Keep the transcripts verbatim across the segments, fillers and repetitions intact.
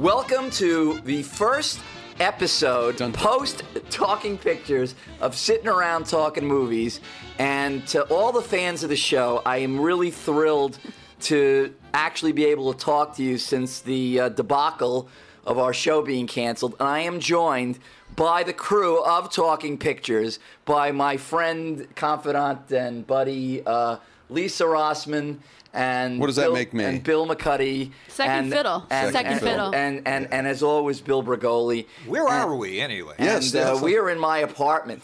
Welcome to the first episode Dun, dun, post Talking Pictures of Sitting Around Talking Movies. And to all the fans of the show, I am really thrilled to actually be able to talk to you since the uh, debacle of our show being canceled. And I am joined by the crew of Talking Pictures, by my friend, confidant, and buddy, uh, Lisa Rossman. And what does that Bill, make me? And Bill McCuddy. Second and, fiddle. And, Second and, fiddle. And, and, and, and as always, Bill Bragoli. Where and, are we, anyway? Yes, and, uh, yes. we are in my apartment.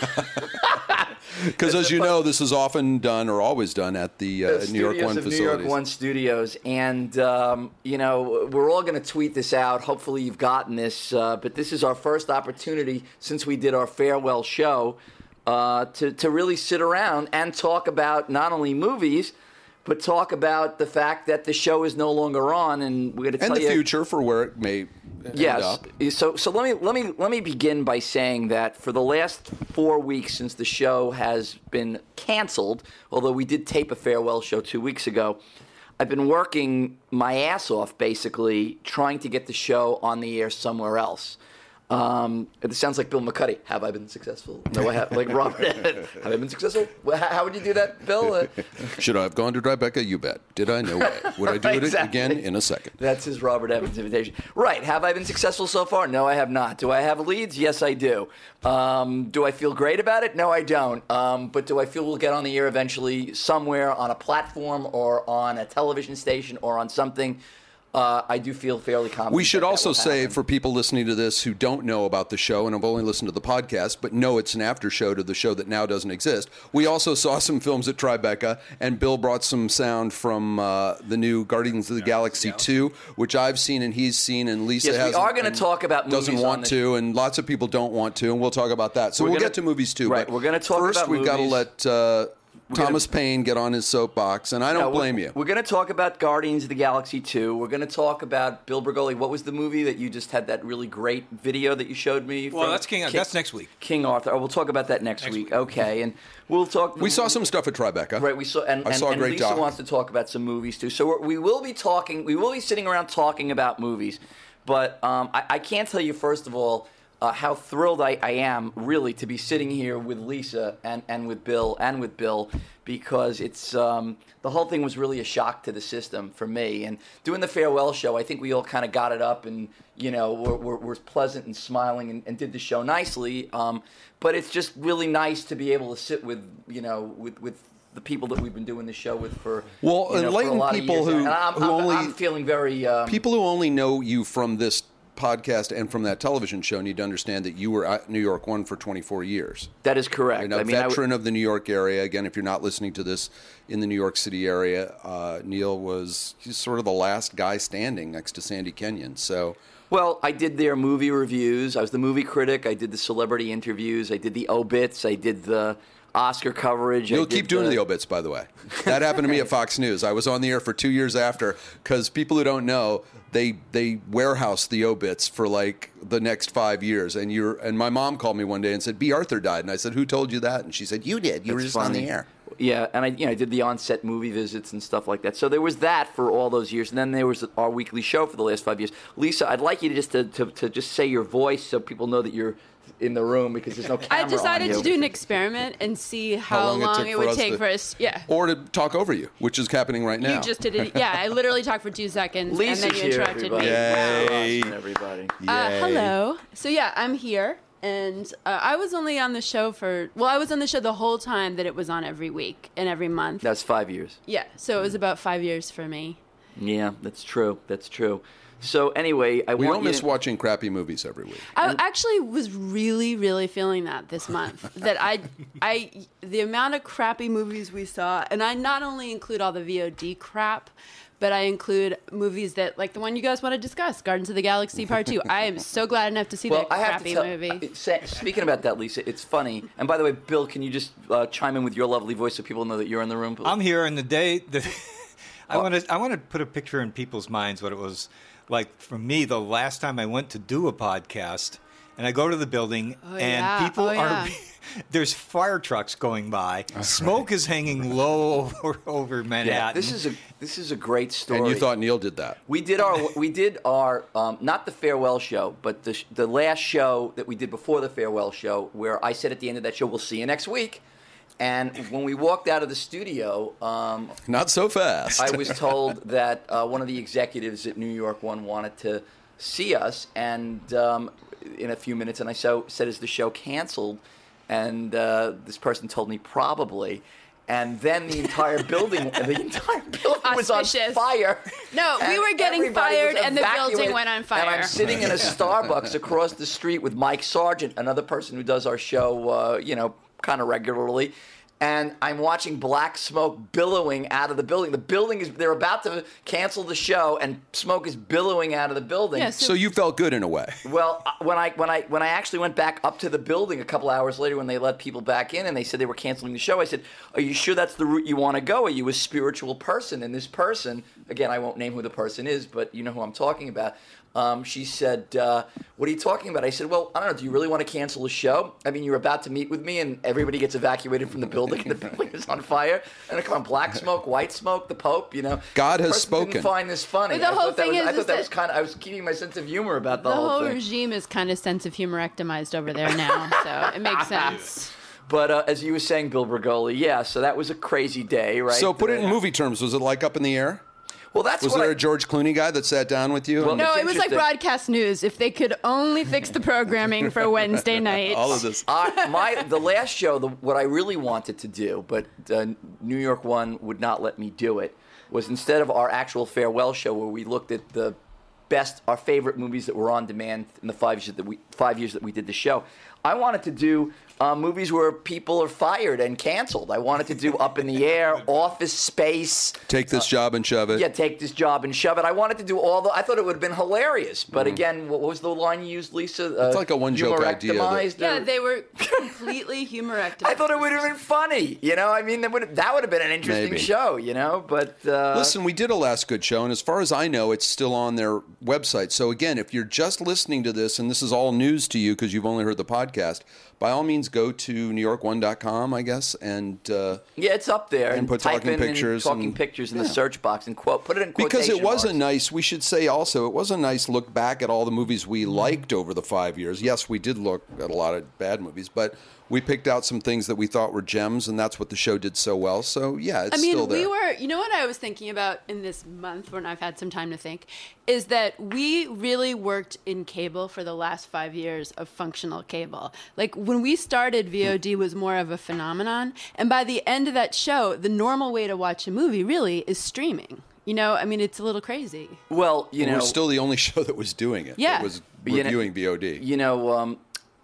Because as you know, this is often done or always done at the uh, The New York studios One of facilities. New York One Studios. And, um, you know, we're all going to tweet this out. Hopefully you've gotten this. Uh, but this is our first opportunity since we did our farewell show uh, to, to really sit around and talk about not only movies, but talk about the fact that the show is no longer on, and we're going to tell and the you future for where it may end yes. up. So so let me let me let me begin by saying that for the last four weeks since the show has been canceled, although we did tape a farewell show two weeks ago, I've been working my ass off basically trying to get the show on the air somewhere else. Um, it sounds like Bill McCuddy. Have I been successful? No, I have. Like Robert. Have I been successful? Well, how would you do that, Bill? Uh, Should I have gone to Tribeca? You bet. Did I? No way. Would I do it Exactly. again in a second? That's his Robert Evans invitation. Right. Have I been successful so far? No, I have not. Do I have leads? Yes, I do. Um, do I feel great about it? No, I don't. Um, but do I feel we'll get on the air eventually somewhere on a platform or on a television station or on something? Uh, I do feel fairly confident. We should that also that will say, happen. for people listening to this who don't know about the show and have only listened to the podcast, but know it's an after show to the show that now doesn't exist, we also saw some films at Tribeca, and Bill brought some sound from uh, the new Guardians of the Galaxy two, which I've seen and he's seen, and Lisa Yes, hasn't. we are going to talk about movies doesn't on want the- to, and lots of people don't want to, and we'll talk about that. So We're we'll gonna- get to movies too. right, but we're gonna talk first, about we've got to movies. let uh, Thomas Paine get on his soapbox, and I don't No, blame we're, you. We're going to talk about Guardians of the Galaxy two. We're going to talk about Bill Bragoli. What was the movie that you just had that really great video that you showed me? Well, from? that's King. That's next week. King Arthur. Oh, we'll talk about that next, Next week. week. Okay, and we'll talk. We saw some stuff at Tribeca. Right, we saw, and, I and, saw a and great Lisa doc. wants to talk about some movies too. So we're, we will be talking. We will be sitting around talking about movies, but um, I, I can't tell you first of all uh, how thrilled I, I am really to be sitting here with Lisa and, and with Bill and with Bill because it's um, the whole thing was really a shock to the system for me. And doing the farewell show, I think we all kind of got it up and you know were, were, were pleasant and smiling and, and did the show nicely. Um, but it's just really nice to be able to sit with you know with with. the people that we've been doing the show with for Well, you know, for a enlighten lot of people years. who- and I'm, who I'm, only- I'm feeling very um, People who only know you from this podcast and from that television show need to understand that you were at New York One for twenty-four years. that is correct. And a I mean, I w- veteran of the New York area. Again, if you're not listening to this in the New York City area, uh, Neil was he's sort of the last guy standing next to Sandy Kenyon. So well, I did their movie reviews. I was the movie critic. I did the celebrity interviews. I did the obits. I did the Oscar coverage. I you'll did keep doing the obits, by the way. That happened to me at Fox News. I was on the air for two years after because people who don't know, they they warehouse the obits for like the next five years. And you're and my mom called me one day and said, B. Arthur died. And I said, who told you that? And she said, you did. You were That's just on funny. the air. Yeah, and I, you know, I did the on-set movie visits and stuff like that. So there was that for all those years, and then there was our weekly show for the last five years. Lisa, I'd like you to just to, to, to just say your voice so people know that you're in the room because there's no camera I decided on to you. do an experiment and see how, How long long, it took it for would us take to- for us. Yeah. Or to talk over you, which is happening right now. You just did it. Yeah, I literally talked for two seconds Lisa's and then you here, interrupted everybody. me. Yay. Awesome, everybody. Uh, Yay. hello. So yeah, I'm here, and uh, I was only on the show for. Well, I was on the show the whole time that it was on every week and every month. That's five years. Yeah, so it was about five years for me. Yeah, that's true. That's true. So anyway, I We want don't you miss to, watching crappy movies every week. I actually was really, really feeling that this month. that I, I, the amount of crappy movies we saw, and I not only include all the V O D crap, but I include movies that, like the one you guys want to discuss, Guardians of the Galaxy Part Two. I am so glad enough to see Well, that I have crappy to tell. movie. uh, say- Speaking about that, Lisa, it's funny. And by the way, Bill, can you just uh, chime in with your lovely voice so people know that you're in the room? please? I'm here, and the day the I want to I want to put a picture in people's minds what it was like for me the last time I went to do a podcast, and I go to the building, Oh, and yeah. people Oh, are. yeah. There's fire trucks going by. Smoke is hanging low over, over Manhattan. Yeah, this is a this is a great story. And you thought Neil did that? We did our we did our um, not the farewell show, but the sh- the last show that we did before the farewell show, where I said at the end of that show, "We'll see you next week." And when we walked out of the studio, um, Not so fast. I was told that uh, one of the executives at New York One wanted to see us, and um, in a few minutes, and I so said, "Is the show canceled?" And uh, this person told me probably. And then the entire building, the entire building was on Auspicious. fire. No, we And were getting everybody was fired and the building evacuated. went on fire. And I'm sitting in a Starbucks across the street with Mike Sargent, another person who does our show, uh, you know, kind of regularly. And I'm watching black smoke billowing out of the building. The building is, they're about to cancel the show, and smoke is billowing out of the building. Yeah, So you felt good in a way. Well, uh, when I when I when I actually went back up to the building a couple hours later, when they let people back in and they said they were canceling the show, I said, "Are you sure that's the route you want to go? Are you a spiritual person?" And this person, again, I won't name who the person is, but you know who I'm talking about. Um, she said, uh, "What are you talking about?" I said, "Well, I don't know. Do you really want to cancel the show? I mean, you're about to meet with me, and everybody gets evacuated from the building, and the building is on fire. And I come on, black smoke, white smoke, the Pope. You know, God The has person spoken. Didn't find this funny. But the I whole thought that thing was, is- I thought is that was that- kind of. I was keeping my sense of humor about the, The whole whole thing. regime is kind of sense of humor humorectomized over there now, so it makes sense. But uh, as you were saying, Bill Bergoli, yeah, so that was a crazy day, right? So put it in Uh, movie terms. Was it like Up in the Air? Well, that's Was what there I, a George Clooney guy that sat down with you? Well, and- No, It's it was like interesting. broadcast news. If they could only fix the programming for Wednesday night. all of this. I, my the last show, the, what I really wanted to do, but uh, New York One would not let me do it, was instead of our actual farewell show where we looked at the best, our favorite movies that were on demand in the five years that we five years that we did the show, I wanted to do uh, movies where people are fired and canceled. I wanted to do Up in the Air, Office Space. Take this job and shove it. Yeah, take this job and shove it. I wanted to do all the. I thought it would have been hilarious, but Mm. again, what was the line you used, Lisa? Uh, It's like a one-joke idea that- humorectomized Yeah, or- they were completely humorectomized. I thought it would have been funny. You know, I mean, that would that would have been an interesting Maybe. show. You know, but uh, Listen, we did a last good show, and as far as I know, it's still on their website. So again, if you're just listening to this, and this is all news to you because you've only heard the podcast, by all means, go to new york one dot com, I guess, and uh, yeah, it's up there. And put type talking in pictures talking and- pictures in the yeah. search box and quote. Put it in because quotation it was a marks. nice. We should say also, it was a nice look back at all the movies we liked over the five years. Yes, we did look at a lot of bad movies, but we picked out some things that we thought were gems, and that's what the show did so well. So yeah, it's I mean, still there. we were, you know what I was thinking about in this month when I've had some time to think, is that we really worked in cable for the last five years of functional cable. Like when we started, V O D was more of a phenomenon. And by the end of that show, the normal way to watch a movie really is streaming. You know, I mean, it's a little crazy. Well, you know, we're still the only show that was doing it. Yeah. That was But you know- reviewing V O D. You know, um,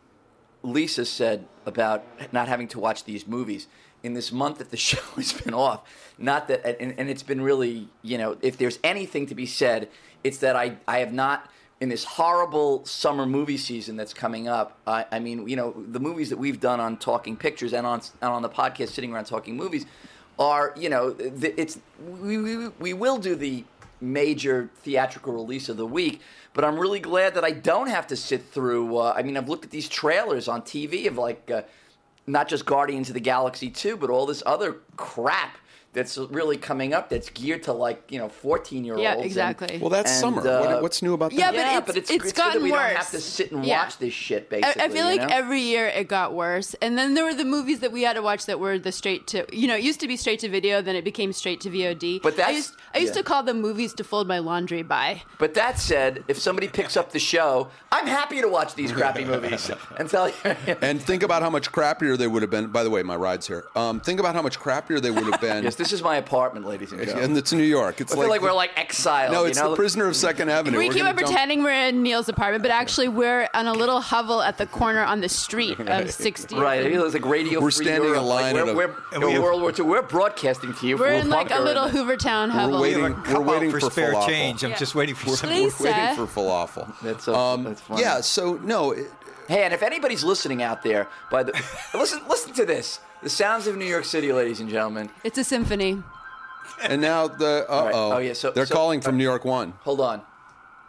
Lisa said about not having to watch these movies in this month that the show has been off. Not that, and, and it's been really, you know, if there's anything to be said, it's that I, I have not, in this horrible summer movie season that's coming up, I, I mean, you know, the movies that we've done on Talking Pictures and on and on the podcast, Sitting Around Talking Movies, are, you know, th- it's we, we, we will do the major theatrical release of the week, but I'm really glad that I don't have to sit through. Uh, I mean, I've looked at these trailers on T V of like uh, not just Guardians of the Galaxy two, but all this other crap that's really coming up that's geared to like, you know, fourteen year olds. Yeah, exactly. Well, that's and, summer. uh, what, what's new about that? Yeah, but yeah, it's- but it's, it's good gotten that we don't worse. have to sit and Yeah. watch this shit. I, Basically, I feel like you know? every year it got worse, and then there were the movies that we had to watch that were the straight to, you know, it used to be straight to video, then it became straight to V O D. But that's- I used, I used yeah. to call them movies to fold my laundry by. But that said, if somebody picks up the show, I'm happy to watch these crappy movies and tell you. And think about how much crappier they would have been. By the way, my ride's here. Um, think about how much crappier they would have been. Yes, this is my apartment, ladies and gentlemen. And it's New York. It's I feel like, we're like exiled. no, it's you know? the prisoner of Second Avenue. We We're keep gonna on jump- pretending we're in Neil's apartment, but actually we're on a little hovel at the corner on the street of sixtieth. Right, I feel it's like Radio We're Free standing Europe. in line Like at a- we're, And we're we in have- World War Two. We're broadcasting to you. We're from in like a bunker little and- Hoovertown hovel. waiting- We have a couple we're waiting for, for spare falafel. change. I'm Yeah. just waiting for some. Please. We're waiting Lisa. for falafel. That's so- um, that's funny. Yeah. So no. It, Hey, and if anybody's listening out there, by the listen, listen to this: the sounds of New York City, ladies and gentlemen. It's a symphony. and now the uh oh. right. Oh, yeah, so- they're so- calling from New York One. Hold on.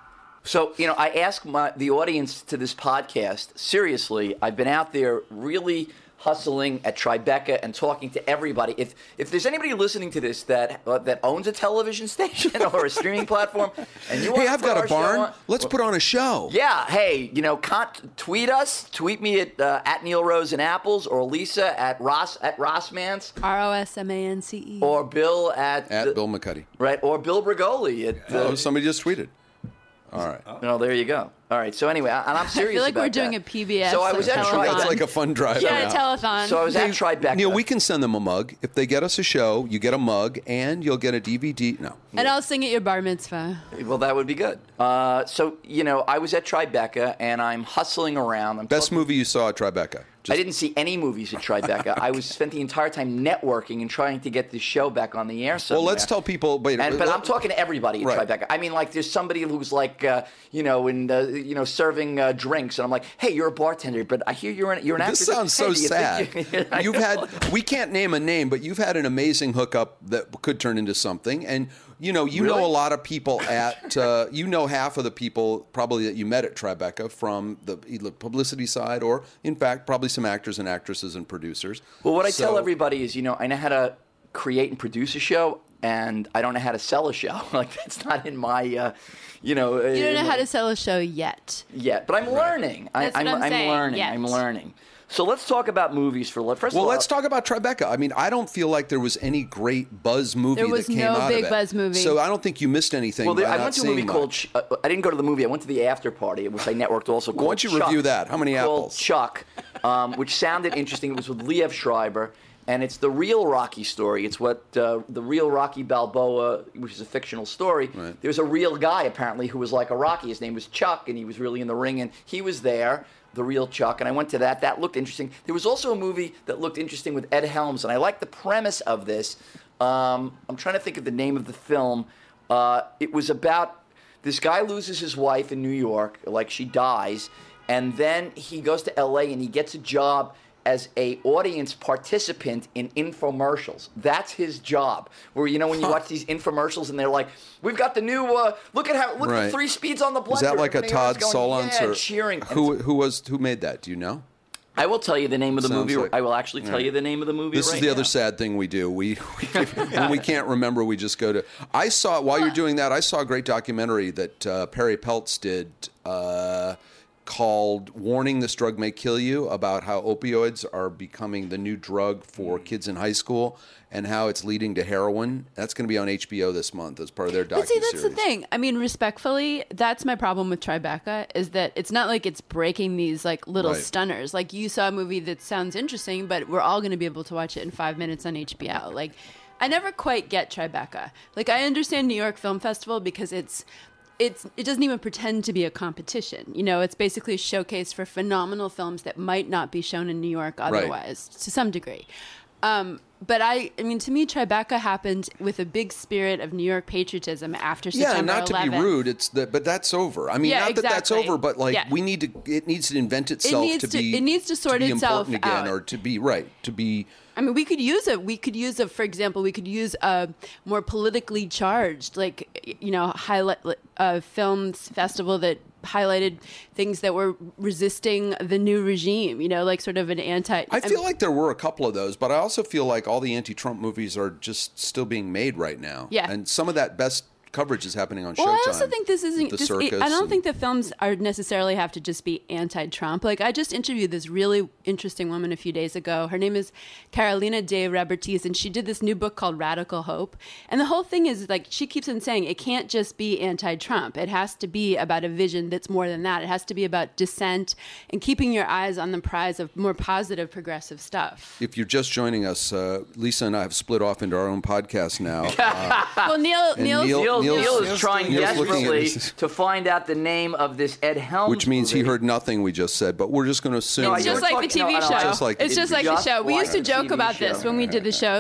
So, you know, I ask my, the audience to this podcast, seriously, I've been out there really hustling at Tribeca and talking to everybody. If if there's anybody listening to this that uh, that owns a television station or a streaming platform, and you want Hey, to I've put got our a show barn. on- Let's put on a show. Yeah, hey, you know, con- tweet us. Tweet me at uh, at Neil Rose and Apples, or Lisa at Ross at Rossmans, R O S M A N C E. or Bill at At the- Bill McCuddy. right, or Bill Brigoli at. Oh, Uh, somebody just tweeted. All right. no, there you go. All right. So anyway, I- and I'm serious. like about we're doing that. a P B S So I was at telethon. Tribeca. That's like a fun drive. Yeah, now. a telethon. So I was at Tribeca. Neil, we can send them a mug. If they get us a show, you get a mug, and you'll get a D V D. No. and I'll sing at your bar mitzvah. Well, that would be good. Uh, so, you know, I was at Tribeca, and I'm hustling around. I'm Best talking- movie you saw at Tribeca? I didn't see any movies at Tribeca. I was spent the entire time networking and trying to get this show back on the air somewhere. Well, let's tell people. Wait, And, wait, but let- I'm talking to everybody at Right. Tribeca. I mean, like, there's somebody who's like, uh, you know, in uh, you know, serving uh, drinks, and I'm like, hey, you're a bartender, but I hear you're an you're an actor. This sounds so Hey, do you sad. think you- I You've know. had, we can't name a name, but you've had an amazing hookup that could turn into something. And, you know, you Really? know a lot of people at, uh, you know half of the people probably that you met at Tribeca from the either publicity side or, in fact, probably some actors and actresses and producers. Well, what I So- tell everybody is, you know, I know how to create and produce a show, and I don't know how to sell a show. Like, that's not in my, uh, you know. You don't know how to sell a show yet. yet, but I'm learning. That's I, what I'm saying, learning. yet. I'm learning. So let's talk about movies for first. Well, of all, let's talk about Tribeca. I mean, I don't feel like there was any great buzz movie There was that came no out big of it. buzz movie. So I don't think you missed anything. Well, there, by I not went to a seeing movie called. much. Ch- uh, I didn't go to the movie. I went to the after party, which I networked also. Called Why don't you Chuck, review that? How many called apples? Chuck, um, which sounded interesting. It was with Liev Schreiber, and it's the real Rocky story. It's what uh, the real Rocky Balboa, which is a fictional story. Right. There's a real guy apparently who was like a Rocky. His name was Chuck, and he was really in the ring, and he was there. The real Chuck, and I went to that. That looked interesting. There was also a movie that looked interesting with Ed Helms, and I like the premise of this. Um, I'm trying to think of the name of the film. Uh, it was about this guy loses his wife in New York, like she dies, and then he goes to L A and he gets a job as a audience participant in infomercials. That's his job. Where, you know, when you watch these infomercials and they're like, "We've got the new uh, look at how look Right. at three speeds on the blender." Is that like a and everyone's Todd going, Solondz yeah, or cheering? And who who was who made that? Do you know? I will tell you the name of the Sounds movie. like- I will actually tell Right. you the name of the movie. This right is the now. other sad thing we do. We, we when we can't remember, we just go to. I saw while you're doing that. I saw a great documentary that uh, Perry Peltz did uh, called "Warning: This Drug May Kill You," about how opioids are becoming the new drug for kids in high school and how it's leading to heroin. That's going to be on H B O this month as part of their docuseries. But see, that's the thing. I mean, respectfully, that's my problem with Tribeca is that it's not like it's breaking these like little Right. stunners. Like you saw a movie that sounds interesting, but we're all going to be able to watch it in five minutes on H B O. Like, I never quite get Tribeca. Like, I understand New York Film Festival because it's. It's, it doesn't even pretend to be a competition. You know, it's basically a showcase for phenomenal films that might not be shown in New York otherwise, to some degree. Um, but I, I mean, to me, Tribeca happened with a big spirit of New York patriotism after Yeah, September not to be eleventh. rude, it's the, but that's over. I mean, Yeah, not that that's exactly. over, but like Yeah. we need to. It needs to invent itself needs to to- be. it needs to sort be itself important again, out. or to be right to be. I mean, we could use a, we could use a, for example, we could use a more politically charged, like, you know, highlight a films festival that highlighted things that were resisting the new regime, you know, like sort of an anti. I feel like there were a couple of those, but I also feel like all the anti-Trump movies are just still being made right now. Yeah. and some of that best coverage is happening on Showtime. Well, I also think this isn't. The This, circus I don't and- think the films are necessarily have to just be anti-Trump. Like I just interviewed this really interesting woman a few days ago. Her name is Carolina de Rebertis, and she did this new book called Radical Hope. And the whole thing is like she keeps on saying it can't just be anti-Trump. It has to be about a vision that's more than that. It has to be about dissent and keeping your eyes on the prize of more positive, progressive stuff. If you're just joining us, uh, Lisa and I have split off into our own podcast now. Uh, Well, Neil, And Neil's, Neil- Neil, Neil's- Neil is Neil's trying Neil's looking at desperately this. to find out the name of this Ed Helms which means he movie. heard nothing we just said, but we're just going to assume. No, it's you just were like the talking- T V no, I show. don't- Just like the it's T V just like show. the show. We Just used to like the joke T V about show. this when we did the show.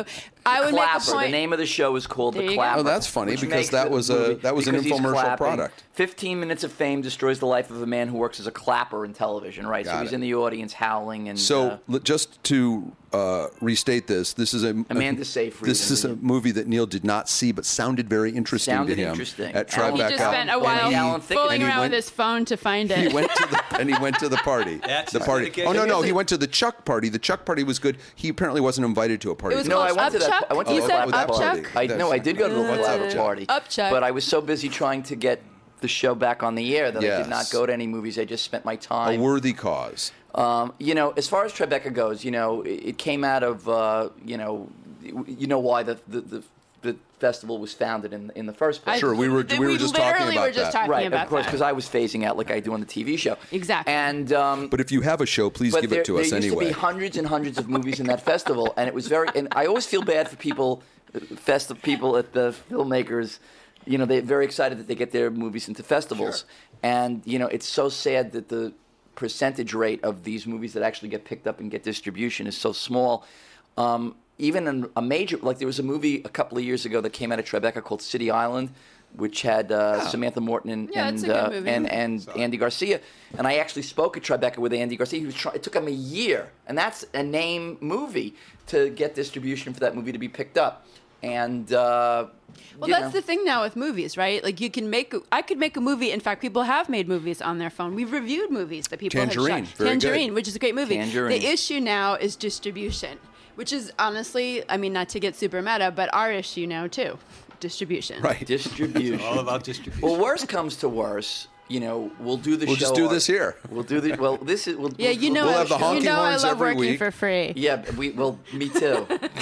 I would Clapper. make a point. The name of the show is called There The you go. Clapper. Oh, that's funny, which because makes that the was a- movie- that was an because he's infomercial clapping. product. Fifteen minutes of fame destroys the life of a man who works as a clapper in television. Right. Got so he's it. in the audience howling and. So uh, l- just to uh, restate this, this is a Amanda Seyfried This is a and- movie that Neil did not see, but sounded very interesting Sounded to him interesting. at Alan- He Tribeca. just spent a And while he- Alan Thicke- fooling and he around went- with his phone to find it. He went to the and he went to the party. That's the his party. dedication. Oh no, no, Here's he the- went to the Chuck party. The Chuck party was good. He apparently wasn't invited to a party. It was No, I called went to that. Upchuck? I went to You the said Clapper that party. Upchuck? I, That's- no, I did go to the What's Clapper Upchuck? party. Upchuck. But I was so busy trying to get the show back on the air that I Yes. did not go to any movies. I just spent my a time. worthy cause. Um, you know, as far as Tribeca goes, you know, it, it came out of, uh, you know, you know why the the, the, the festival was founded in in the first place. I- Sure, we were- we were just talking literally about were just that. talking Right, about of course, that. because I was phasing out like I do on the T V show. Exactly. And um, But if you have a show, please but give there, it to us there used anyway. to be hundreds and hundreds of movies in that festival, and it was very. And I always feel bad for people, festi- people at the filmmakers. You know, they're very excited that they get their movies into festivals, and you know, it's so sad that the percentage rate of these movies that actually get picked up and get distribution is so small. Um, even in a major, like there was a movie a couple of years ago that came out of Tribeca called City Island, which had uh, Samantha Morton and Yeah, it's and, a good uh, movie. and and Andy Garcia. And I actually spoke at Tribeca with Andy Garcia. He was try- it took him a year, and that's a name movie, to get distribution for that movie to be picked up. And uh, Well, you that's know. the thing now with movies, right? Like you can make, I could make a movie. In fact, people have made movies on their phone. We've reviewed movies that people Tangerine, have shot. very good. Tangerine, which is a great movie. Tangerine. The issue now is distribution, which is honestly, I mean, not to get super meta, but our issue now too, distribution. Right. distribution. All about distribution. Well, worst comes to worse. You know, we'll do the We'll show. just do our- this here. We'll do the well. This is we'll, Yeah, we'll, you know, We'll I, have the you honking know I horns love every working week. for free. Yeah, we well, me too.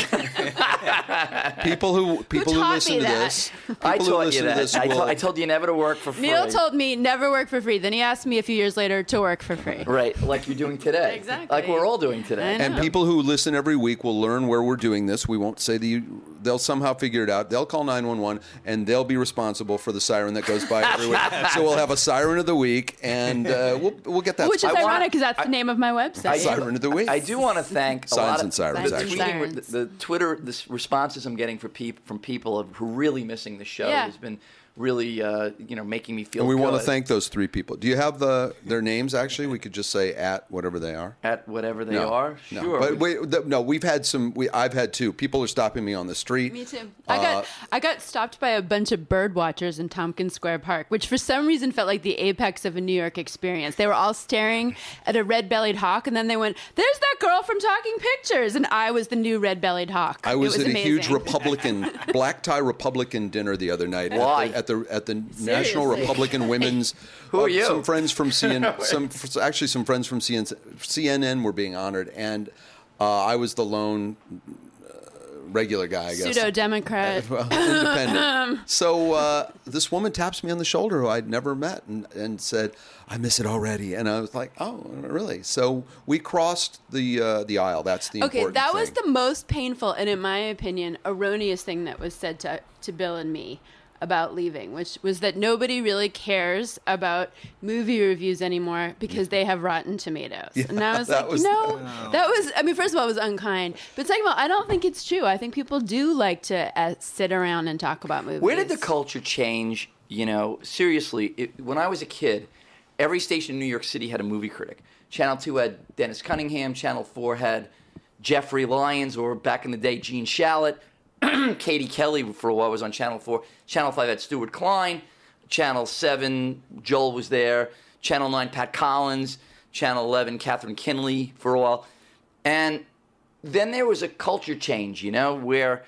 People who people who, taught listen me to that? this, people I who taught you listen to that. this I, will- to- I told you never to work for free. Neil told me never work for free. Then he asked me a few years later to work for free. Right, like you're doing today. Exactly. Like we're all doing I today. know. And people who listen every week will learn where we're doing this. We won't say the. They'll somehow figure it out. They'll call nine one one, and they'll be responsible for the siren that goes by every week. So we'll have a siren of the week, and uh, we'll we'll get that. Which is I wanna- ironic because that's the name of my website. Siren of the week. I do want to thank a Signs lot of and sirens, the, actually. tweeting- Sirens. the, the Twitter the s- responses I'm getting for peop, from people of- who are really missing the show Yeah. has been really uh, you know making me feel. And we want to good thank those three people. Do you have the their names? Actually, we could just say at whatever they are. at whatever they no, are. no. Sure, But wait, th- no, we've had some. We I've had two. People are stopping me on the street. Me too. Uh, I got I got stopped by a bunch of bird watchers in Tompkins Square Park, which for some reason felt like the apex of a New York experience. They were all staring at a red-bellied hawk, and then they went, "There's that girl from Talking Pictures," and I was the new red-bellied hawk. I was, it was at a huge amazing. Republican black tie Republican dinner the other night. Why? At the at the, at the National Seriously. Republican Women's. Who are uh, you? Some friends from C N N. Some actually some friends from C N N, C N N were being honored, and uh, I was the lone uh, regular guy. I guess. Pseudo-democrat. Well, independent. So uh, this woman taps me on the shoulder who I'd never met and, and said, "I miss it already." And I was like, "Oh, really?" So we crossed the uh, the aisle. That's the Okay, important that was thing. the most painful and, in my opinion, erroneous thing that was said to to Bill and me about leaving, which was that nobody really cares about movie reviews anymore because they have Rotten Tomatoes. Yeah, and I was that like, was- you know, that was, I mean, first of all, it was unkind. But second of all, I don't think it's true. I think people do like to uh, sit around and talk about movies. Where did the culture change? You know, seriously, it, when I was a kid, every station in New York City had a movie critic. Channel two had Dennis Cunningham. Channel four had Jeffrey Lyons, or back in the day, Gene Shalit. Katie Kelly for a while was on Channel four. Channel five had Stuart Klein. Channel seven, Joel was there. Channel nine, Pat Collins. Channel eleven, Catherine Kinley for a while. And then there was a culture change, you know, where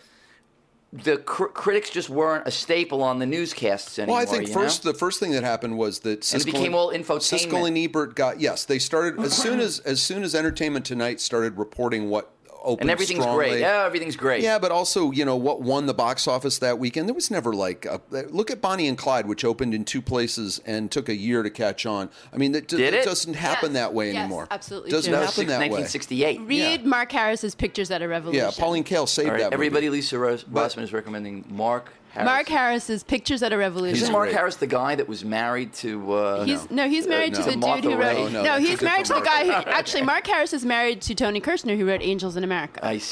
the cr- critics just weren't a staple on the newscasts anymore. Well, I think you first know? the first thing that happened was that Siskel it became all infotainment. Siskel and Ebert got yes. They started as soon as as soon as Entertainment Tonight started reporting what opened and everything's strongly. great. Yeah, everything's great. Yeah, but also, you know, what won the box office that weekend? There was never like, a, look at Bonnie and Clyde, which opened in two places and took a year to catch on. I mean, it, Did it it? doesn't happen Yes, that way yes, anymore. absolutely doesn't true. That was happen six- that way. nineteen sixty-eight. Read Mark Harris's Pictures at a Revolution. Yeah, Pauline Kael saved All right, that. everybody, movie. Lisa Ros- Bossman is recommending Mark Harris. Mark Harris's Pictures at a Revolution. Isn't He's Mark great. Harris the guy that was married to? Uh, He's no, he's married no. to the To Martha dude who Ray. wrote. No, no, No, that's a he's married to the different guy Mark. who actually Mark Harris is married to Tony Kirshner, who wrote Angels in America. I see.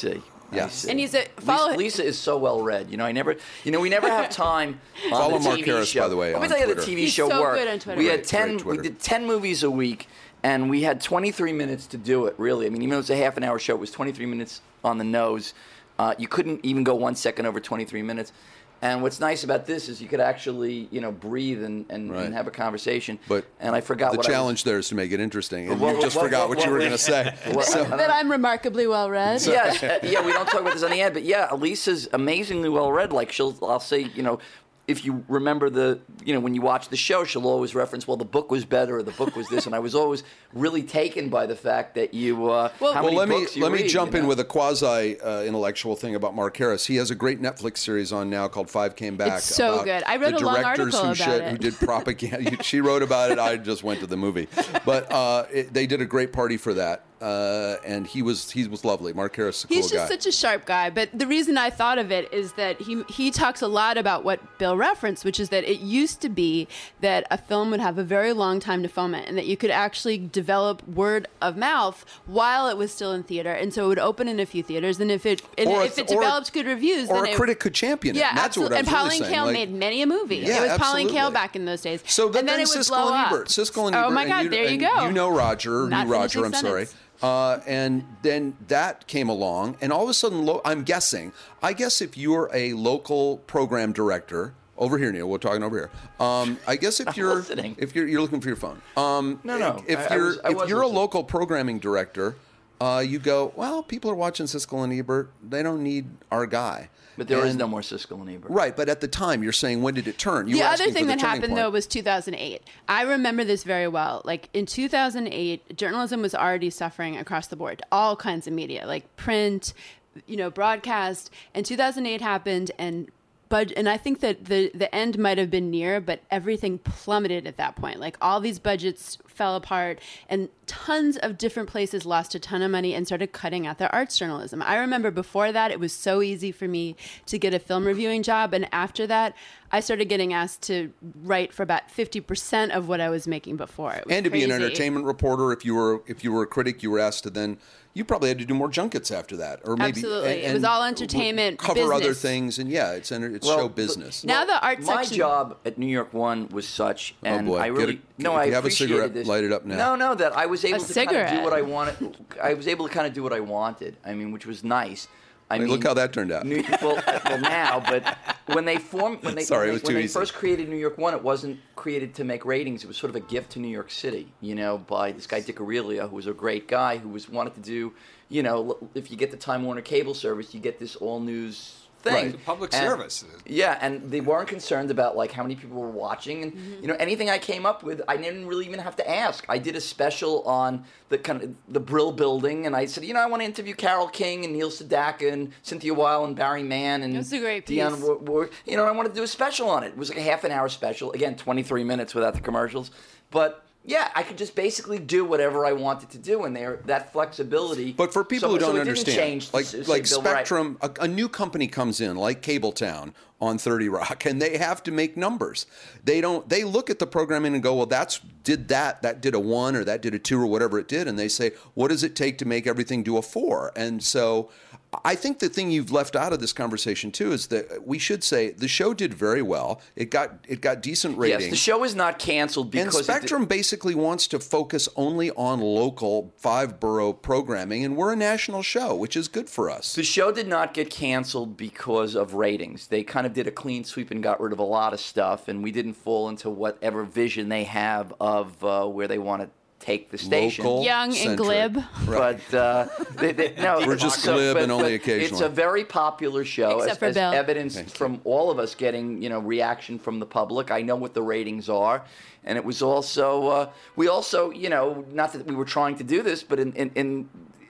I Yes. see. And he's a- follow- Lisa, Lisa is so well read. You know, I never, you know, we never have time on Follow the Mark T V Harris, show. by the way, Let me on tell you how the Twitter. T V He's show so worked. good on Twitter. We Great, had ten. great Twitter. We did ten movies a week, and we had twenty-three minutes to do it. Really, I mean, even though it was a half an hour show, it was twenty-three minutes on the nose. Uh, you couldn't even go one second over twenty-three minutes. And what's nice about this is you could actually, you know, breathe and, and, Right. and have a conversation. But and I forgot the what challenge there is to make it interesting, and Well, you just well, forgot well, what you were well, going to say. Well, So- That I'm remarkably well read. Yes, uh, yeah, we don't talk about this on the end, but yeah, Lisa's amazingly well read. Like she'll, I'll say, you know, if you remember the, you know, when you watch the show, she'll always reference, well, the book was better, or the book was this, and I was always really taken by the fact that you, uh, Well- how Well, many let me books you let me read, jump you in know? with a quasi uh, intellectual thing about Mark Harris. He has a great Netflix series on now called Five Came Back. It's so about good. I read the a long directors article who about shit- it. who did propaganda. She wrote about it. I just went to the movie, but uh, it, they did a great party for that, uh, and he was he was lovely. Mark Harris, is a cool He's just guy. such a sharp guy. But the reason I thought of it is that he he talks a lot about what Bill referenced, which is that it used to be that a film would have a very long time to film it, and that you could actually develop word of mouth while it was still in theater, and so it would open in a few theaters, and if it and Or a- if it or- developed good reviews, or then a it, critic could champion it. Yeah, And that's absolutely. what I was and really Pauline saying. Kael Like- made many a movie. Yeah, it was Pauline absolutely. Kael back in those days. So but and then, then it would Siskel blow and up. Ebert. Siskel and Ebert. Oh my and God, you, there you and go. You know Roger, Not knew Roger, I'm finishing sorry. sentence. Uh, and then that came along, and all of a sudden, lo- I'm guessing, I guess if you're a local program director, over here, Neil, we're talking over here. Um, I guess if you're listening. if you're you're looking for your phone. Um, No, no, If I- I you're was- I if was you're a listening. local programming director, uh, you go, well, people are watching Siskel and Ebert. They don't need our guy. But there is And- no more Siskel and Ebert. Right, but at the time, you're saying, when did it turn? You The were other asking thing for the that turning happened point. though was two thousand eight. I remember this very well. Like in two thousand eight, journalism was already suffering across the board, all kinds of media, like print, you know, broadcast. And two thousand eight happened, and Bud- and I think that the the end might have been near, but everything plummeted at that point. Like all these budgets fell apart, and tons of different places lost a ton of money and started cutting out their arts journalism. I remember before that, it was so easy for me to get a film reviewing job, and after that, I started getting asked to write for about fifty percent of what I was making before. It was And to be an crazy. entertainment reporter, if you were if you were a critic, you were asked to then you probably had to do more junkets after that, or maybe Absolutely. and- It was and all entertainment, cover other business. things, and yeah, it's enter, it's Well, show but- business. Now the art My section- job at New York One was such, and Oh, boy. I Get really a- no, if I you have a appreciated cigarette, this. light it up now. No, no, that I was able to kind of cigarette. do what I wanted. I was able to kind of do what I wanted. I mean, which was nice. I Hey, mean, look how that turned out. New, well, well, now, but when they formed, when they, Sorry, when it they, was when too they easy. first created New York One, it wasn't created to make ratings. It was sort of a gift to New York City, you know, by this guy Dick Aurelia, who was a great guy, who was wanted to do, you know, l- if you get the Time Warner cable service, you get this all news thing. Right. It's a public And- service. Yeah, and they weren't concerned about like how many people were watching, and Mm-hmm. you know anything I came up with, I didn't really even have to ask. I did a special on the kind of the Brill Building, and I said, you know, I want to interview Carole King and Neil Sedaka and Cynthia Weil and Barry Mann and It was a great Dionne piece. Wa- Wa- you know, and I wanted to do a special on it. It was like a half an hour special, again, twenty-three minutes without the commercials, but. Yeah, I could just basically do whatever I wanted to do, and there that flexibility. But for people so, who don't so it didn't understand, change to like s- say, like Bill, right. Spectrum, a, a new company comes in, like Cabletown on thirty Rock, and they have to make numbers. They don't. They look at the programming and go, "Well, that's did that. That did a one, or that did a two, or whatever it did." And they say, "What does it take to make everything do a four?" And so, I think the thing you've left out of this conversation too is that we should say the show did very well. It got it got decent ratings. Yes, the show is not canceled And because it did- Spectrum basically wants to focus only on local five borough programming, and we're a national show, which is good for us. The show did not get canceled because of ratings. They kind of did a clean sweep and got rid of a lot of stuff, and we didn't fall into whatever vision they have of uh, where they want to take the station. Local, Young and centric. glib. Right. But uh, they, they, no, We're just glib and only occasionally. It's a very popular show, Except as, for as Bill. evidenced from all of us getting you know reaction from the public. I know what the ratings are, and it was also uh, we also you know not that we were trying to do this, but in in. in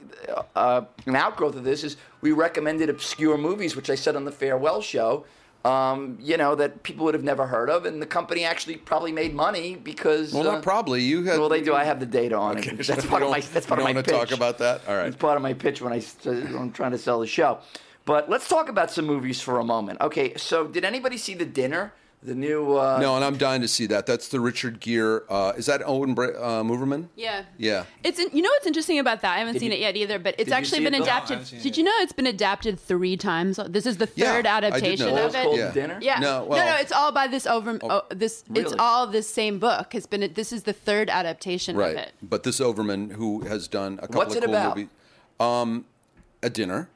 uh, an outgrowth of this is we recommended obscure movies, which I said on the Farewell show, um, you know, that people would have never heard of, and the company actually probably made money because. Well, uh, not probably. You had. Well, they do. I have the data on Okay. it. That's We part of don't- my. That's part we of my don't pitch. want to talk about that. All right. It's part of my pitch when I when I'm trying to sell the show. But let's talk about some movies for a moment. Okay, so did anybody see The Dinner? The new. Uh, No, and I'm dying to see that. That's the Richard Gere. Uh, is that Owen Bra- uh, Moverman? Yeah. Yeah. It's in, you know what's interesting about that? I haven't Did seen you- it yet either, but it's did you actually see been it, though? No, I adapted. haven't seen Did it you know it's been adapted three times? This is the Yeah, third I did know adaptation that. of It's called it. Yeah. Dinner. Yeah. No, no, well- no, it's all by this over. Oh, this it's really? all this same book. Has been this is the third adaptation Right. of it. But this Overman, who has done a couple What's of it cool about? movies. Um, a dinner.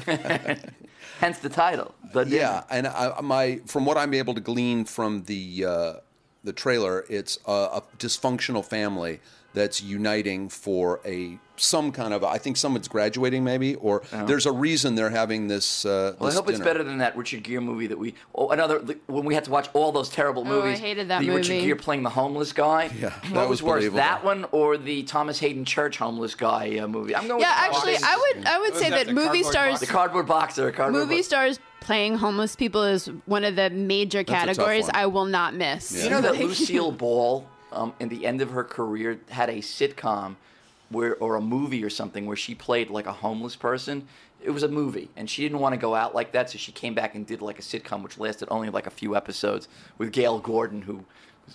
Hence the title. The Dinner. Yeah, and I, my from what I'm able to glean from the uh, the trailer, it's a, a dysfunctional family that's uniting for a some kind of. I think someone's graduating, maybe, or there's a reason they're having this. Uh, Well, I this hope it's dinner. better than that Richard Gere movie that we. Oh, another when we had to watch all those terrible Oh, I movies. hated that the Richard movie. Gere playing the homeless guy. Yeah, what that was, was worse, believable. that one or the Thomas Hayden Church homeless guy uh, movie? I'm going. Yeah, with the actually, boxer. I would I would Was say that that the movie cardboard stars the cardboard boxer. Cardboard movie boxer. stars playing homeless people is one of the major a tough categories one. I will not miss. Yeah. You know that Like- Lucille Ball, um, in the end of her career, had a sitcom, where or a movie or something where she played like a homeless person. It was a movie, and she didn't want to go out like that, so she came back and did like a sitcom, which lasted only like a few episodes with Gail Gordon, who,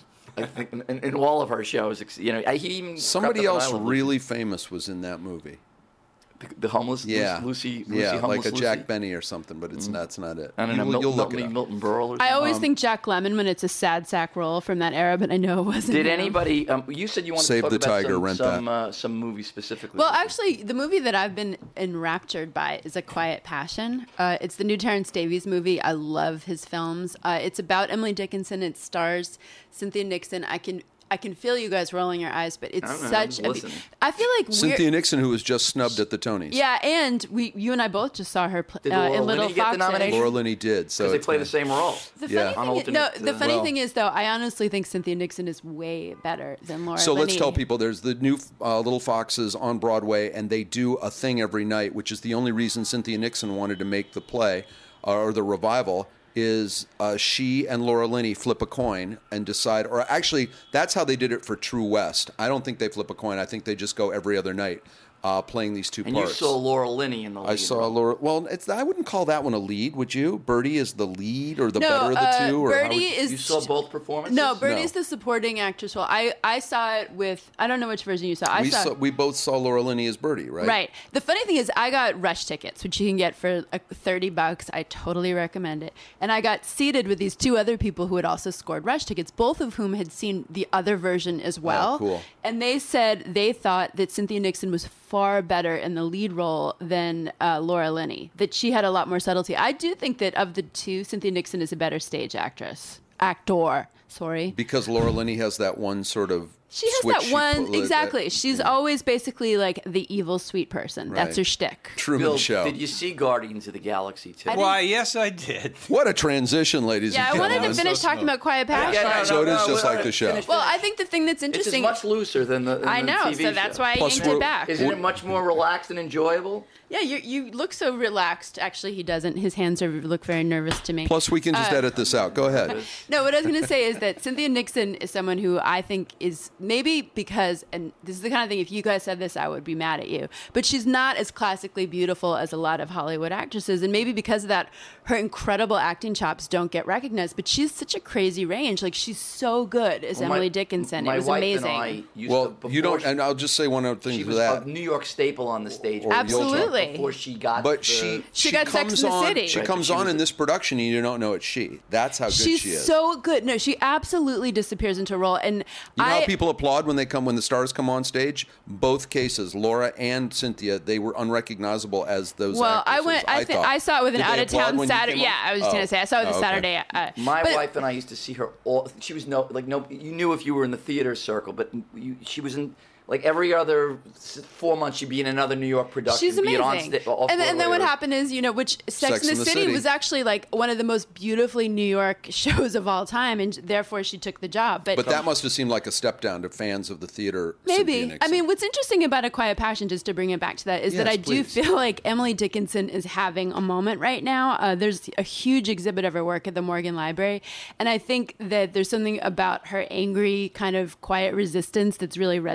I think, in, in all of her shows, you know, he even Somebody crept up else an island. really famous was in that movie. the, the homeless, Yeah, Lucy, Lucy, yeah, homeless like a Lucy. Jack Benny or something, but it's that's not it. I don't know, You'll, Milton, you'll look Milton, it up. Milton Berle. Or I something. always Um, think Jack Lemmon when it's a sad sack role from that era, but I know it wasn't. Did him. anybody? Um, you said you wanted Save to talk the about Tiger, some rent some, that. uh, some movies specifically. Well, actually, the movie that I've been enraptured by is A Quiet Passion. Uh, it's the new Terrence Davies movie. I love his films. Uh, it's about Emily Dickinson. It stars Cynthia Nixon. I can I can feel you guys rolling your eyes, but it's I don't know, I'm such. just a be- listening. I feel like Cynthia we're. Nixon, who was just snubbed at the Tonys. Yeah, and we, you and I both just saw her pl- Did uh, Laura in Little Linney get the Foxes. nomination? Laura Linney did. So because they it's play the nice. same role. The Yeah. funny On thing is, no, alternate, the uh, funny Well- thing is though, I honestly think Cynthia Nixon is way better than Laura. So let's Linney. tell people there's the new uh, Little Foxes on Broadway, and they do a thing every night, which is the only reason Cynthia Nixon wanted to make the play uh, or the revival. Is uh, she and Laura Linney flip a coin and decide, or actually, that's how they did it for True West. I don't think they flip a coin. I think they just go every other night uh, playing these two And parts. you saw Laura Linney in the lead I saw role. Laura. Well, it's, I wouldn't call that one a lead, would you? Birdie is the lead or the No, better of the uh, two? Or how Birdie would you- is. You saw both performances? No, Birdie's No. the supporting actress role. I, I saw it with. I don't know which version you saw. I we, saw. saw, we both saw Laura Linney as Birdie, right? Right. The funny thing is, I got rush tickets, which you can get for like thirty bucks. I totally recommend it. And I got seated with these two other people who had also scored rush tickets, both of whom had seen the other version as well. Oh, cool. And they said they thought that Cynthia Nixon was far better in the lead role than uh, Laura Linney, that she had a lot more subtlety. I do think that of the two, Cynthia Nixon is a better stage actress. Actor. Sorry. Because Laura Linney has that one sort of She has switch that one put- that- exactly. She's always basically like the evil sweet person. That's Right. her shtick. Truman Bill, Show. did you see Guardians of the Galaxy too? Why, yes, I did. What a transition, ladies Yeah, I and wanted gentlemen. to finish so talking smooth. about Quiet Passion. Yeah, no, So it no, is no, just no, like the show. finish, Well, finish. I think the thing that's It's as interesting. much looser than the. Than I the know, T V so that's show. why I Plus, yanked we're- it back. Isn't it much more relaxed and enjoyable? Yeah, you you look so relaxed. Actually, he doesn't. His hands are look very nervous to me. Plus, we can just Uh, edit this out. Go ahead. No, what I was going to say is that Cynthia Nixon is someone who I think is maybe because, and this is the kind of thing, if you guys said this, I would be mad at you, but she's not as classically beautiful as a lot of Hollywood actresses. And maybe because of that, her incredible acting chops don't get recognized, but she's such a crazy range. Like, she's so good as Well, my- Emily Dickinson. My it was wife amazing. and I used Well, to, before you don't, she, and I'll just say one other thing she to was that. a New York staple on the stage. Or you'll Absolutely. talk- Before she got But the, she, She got Sex comes and the on, City. She Right, comes but she on was in a- this production, and you don't know it's she. That's how good She's she is. so good. No, she absolutely disappears into a role. And You know I, how people applaud when they come when the stars come on stage? Both cases, Laura and Cynthia, they were unrecognizable as those well, I actresses, went. I, think thought. I saw it with an Did they out of applaud town when you Saturday. came Yeah, on? I was just Oh. gonna say I saw it Oh, this okay. Saturday. Uh, My but- wife and I used to see her all. She was no like no. You knew if you were in the theater circle, but you, she was in like every other s- four months. She'd be in another New York production. She's be it on amazing. sta- off and, then, and then what Broadway or- happened is, you know, which Sex, Sex and the, City, City. was actually like one of the most beautifully New York shows of all time, and therefore she took the job. But, But that must have seemed like a step down to fans of the theater. Cynthia maybe. I Nixon. mean, what's interesting about A Quiet Passion, just to bring it back to that, is that Yes, I do please. feel like Emily Dickinson is having a moment right now. Uh, there's a huge exhibit of her work at the Morgan Library, and I think that there's something about her angry, kind of quiet resistance that's really resonating with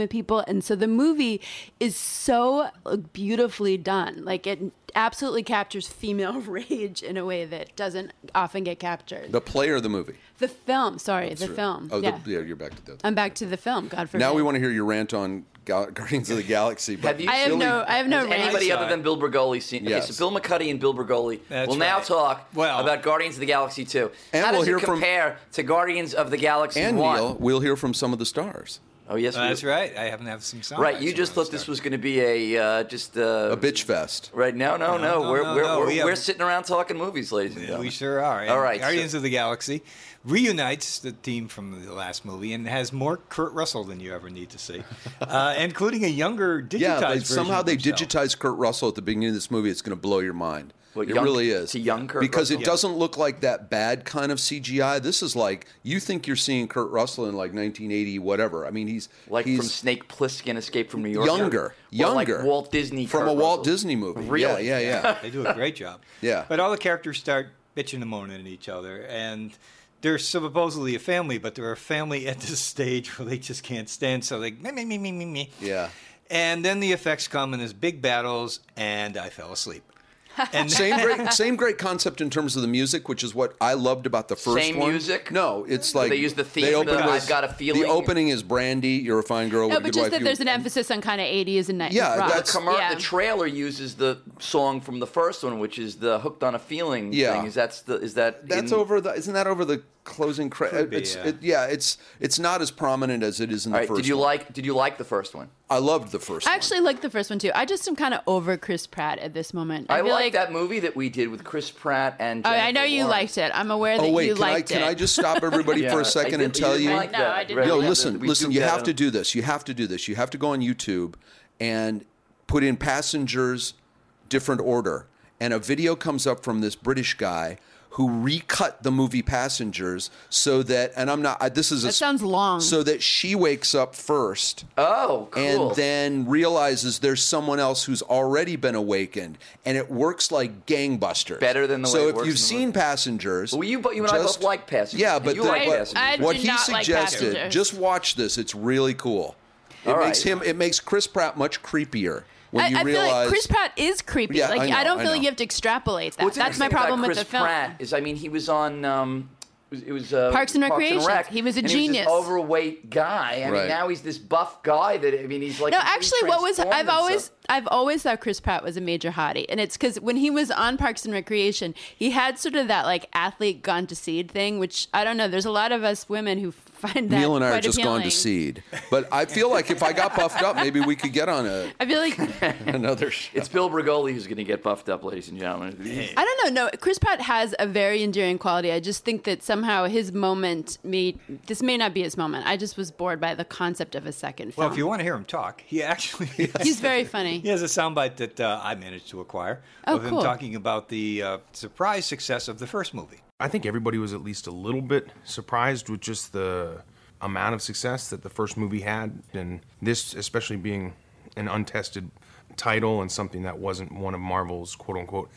people. And so the movie is so beautifully done. Like it absolutely captures female rage in a way that doesn't often get captured. The play or the movie? The film, sorry, the True. film. Oh, yeah. the, yeah, you're back to that. I'm back to the film, God forbid. Now we want to hear your rant on Gal- Guardians of the Galaxy. But Have you I have Billy- no, I have no Has rant. anybody I other saw than it. Bill Bergoli seen? Okay, Yes. so Bill McCuddy and Bill Bergoli That's will now right. talk Well- about Guardians of the Galaxy two. And How we'll does hear it from- compare to Guardians of the Galaxy and one? Neil, we'll hear from some of the stars. Oh yes, we That's will. right. I happen to have some sound. Right, bites you just around thought this start. was going to be a uh, just uh, A bitch fest. Right? No, no, no. No, no, we're no, we're no. we're, We have- we're sitting around talking movies, ladies and Yeah, gentlemen. we sure are. And All right, Guardians so- of the Galaxy reunites the team from the last movie and has more Kurt Russell than you ever need to see, uh, including a younger digitized Yeah, they, version somehow of they himself. digitized Kurt Russell at the beginning of this movie. It's going to blow your mind. What, it young- really is. it's a young Kurt because Russell? it doesn't look like that bad kind of C G I. This is like you think you're seeing Kurt Russell in like nineteen eighty whatever. I mean, he's Like he's from Snake Plissken, Escape from New York. younger, Or younger, like Walt Disney from Kurt a Walt Russell. Disney movie. Really? Yeah, yeah, yeah. They do a great job. Yeah. But all the characters start bitching and moaning at each other, and they're supposedly a family, but they're a family at this stage where they just can't stand. So they me me me me me me. Yeah. And then the effects come and there's big battles, and I fell asleep. And Same great, same great concept in terms of the music, which is what I loved about the first Same one. music? No, it's Do like they use the theme, they open the with- I've Got a Feeling? The opening is Brandy, you're a fine girl. No, with a but good just wife, that you- there's an emphasis on kind of eighties and nineties Yeah, rock. that's- Commer- yeah. The trailer uses the song from the first one, which is the "Hooked on a Feeling" Yeah. thing. Is that the is that That's in- over the. Isn't that over the closing credit? Could be, It's yeah. It, yeah. It's it's not as prominent as it is in the All right, first. did you one. like Did you like the first one? I loved the first. I one. actually like the first one too. I just am kind of over Chris Pratt at this moment. I, I, feel like, like that movie that we did with Chris Pratt and. Oh, I Jennifer know you Lawrence. liked it. I'm aware that Oh wait, you can I liked can it. I just stop everybody Yeah, for I a second did- and tell didn't you? like No, that. I didn't Right, like No, we that. listen, we listen. do You that have on- to do this. You have to do this. You have to go on YouTube and put in Passengers, different order, and a video comes up from this British guy who recut the movie Passengers so that, and I'm not. I, this is a, That sounds long. So that she wakes up first. Oh, cool. And then realizes there's someone else who's already been awakened, and it works like gangbusters. Better than the way so it if works you've in the seen movie. Passengers, Well, you- but you and I both just- like Passengers. Yeah, And but you the- like what, Passengers. I what did he not like suggested, Passengers. just watch this. It's really cool. It All makes right. him. It makes Chris Pratt much creepier when I, you I feel realize. like Chris Pratt is creepy. Yeah, like I know, I don't I feel like know. you have to extrapolate that. What's That's my interesting problem about with Chris the film. Pratt is, I mean, he was on. Um, it was, it was uh, Parks and Recreation. Rec, He was a and genius. He was this overweight guy. I Right. mean, now he's this buff guy that I mean, he's like. No, he's actually, what was transformed I've always himself. I've always thought Chris Pratt was a major hottie, and it's because when he was on Parks and Recreation, he had sort of that like athlete gone to seed thing, which I don't know. There's a lot of us women who find that Neil and I are quite just appealing. gone to seed, but I feel like if I got buffed up, maybe we could get on a I feel like another show. It's Bill Bergoli who's going to get buffed up, ladies and gentlemen. I don't know. No, Chris Pratt has a very endearing quality. I just think that somehow his moment may this may not be his moment. I just was bored by the concept of a second film. well, if you want to hear him talk, he actually He's very funny. He has a soundbite that uh, I managed to acquire Oh, of him cool. talking about the uh, surprise success of the first movie. I think everybody was at least a little bit surprised with just the amount of success that the first movie had, and this especially being an untested title and something that wasn't one of Marvel's quote-unquote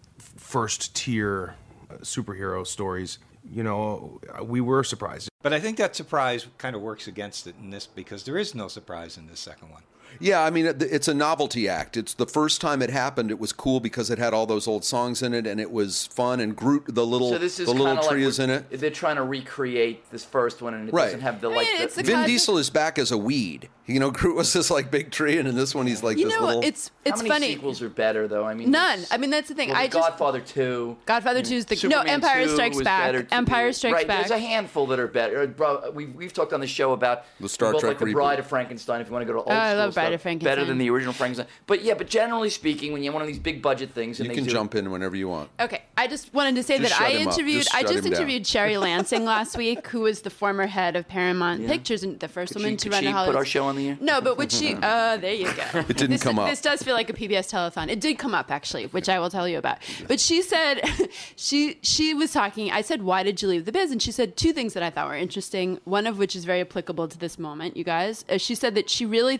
first tier uh, superhero stories. You know, we were surprised. But I think that surprise kind of works against it in this because there is no surprise in this second one. Yeah, I mean, it- it's a novelty act. It's the first time it happened. It was cool because it had all those old songs in it, and it was fun. And Groot, the little, So this is the little kinda tree like is in it. They're trying to recreate this first one, and it Right. doesn't have the I like. mean, the, it's a Vin classic- Diesel is back as a weed. You know, Groot was this like big tree, and in this one he's like You this know, little. it's How it's many funny. sequels are better though? I mean, None. there's- I mean, that's the thing. Well, I the just Godfather two. Godfather two is the Superman no Empire two Strikes was Back. better to Empire me. Strikes right, Back. There's a handful that are better. Uh, bro, We've, we've talked on the show about The Star both Trek like the reboot. Bride of Frankenstein. If you want to go to old Oh, I school love Bride stuff, of Frankenstein. better than the original Frankenstein. But yeah, but generally speaking, when you have one of these big budget things, and you they can do, jump in whenever you want. Okay, I just wanted to say Just that shut I him up. interviewed. Just I shut just him down. interviewed Sherry Lansing last week, who was the former head of Paramount Pictures and the first Could woman she, to could run she a Hollywood. put our show on the air? No, but what she? Uh, there you go. It didn't this, come up. This does feel like a P B S telethon. It did come up actually, which I will tell you about. But she said, she she was talking. I said, "Why did you leave the biz?" And she said two things that I thought were interesting. One of which is very applicable to this moment, you guys. Uh, she said that she really thinks you should